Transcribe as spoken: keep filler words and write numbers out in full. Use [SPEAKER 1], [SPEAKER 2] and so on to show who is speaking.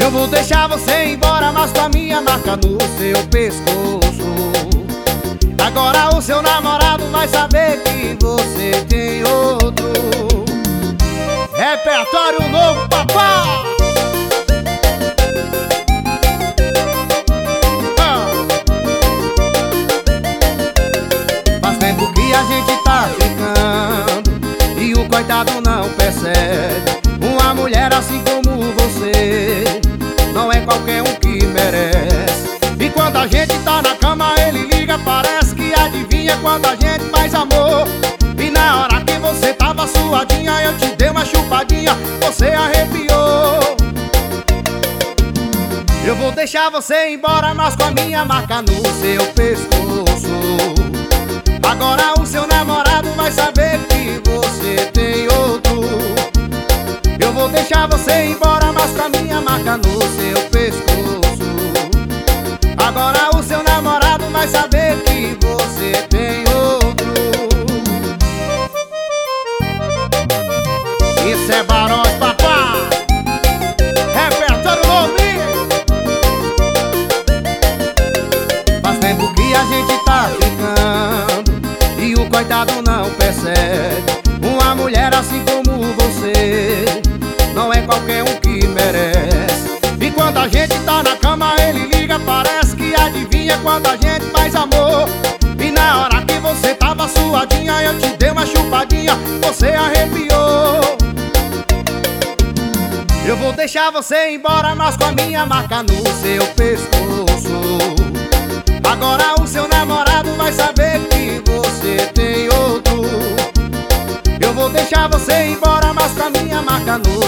[SPEAKER 1] Eu vou deixar você ir embora, mas com a minha marca no seu pescoço. Agora o seu namorado vai saber que você tem outro. Repertório novo, papai! Ah. Faz tempo que a gente tá ficando e o coitado não percebe. Uma mulher assim como você não é qualquer um que merece. E quando a gente tá na cama ele liga, parece que adivinha quando a gente faz amor. E na hora que você tava suadinha, eu te dei uma chupadinha, você arrepiou. Eu vou deixar você ir embora, mas com a minha marca no seu pescoço. Agora o seu namorado vai saber que você tem outro. Eu vou deixar você ir embora, mas com a minha marca no seu pescoço. Agora o seu namorado vai saber que você tem outro. Isso é Barões, papá! Repertório novinho! Faz tempo que a gente tá ficando e o coitado não percebe. Uma mulher assim como você não é qualquer um que merece. E quando a gente tá na cama ele liga, parece que adivinha quando a gente faz amor. E na hora que você tava suadinha, eu te dei uma chupadinha, você arrepiou. Eu vou deixar você ir embora, mas com a minha marca no seu pescoço. Agora o seu namorado vai saber que você tem outro. Eu vou deixar você ir embora, mas com a minha marca no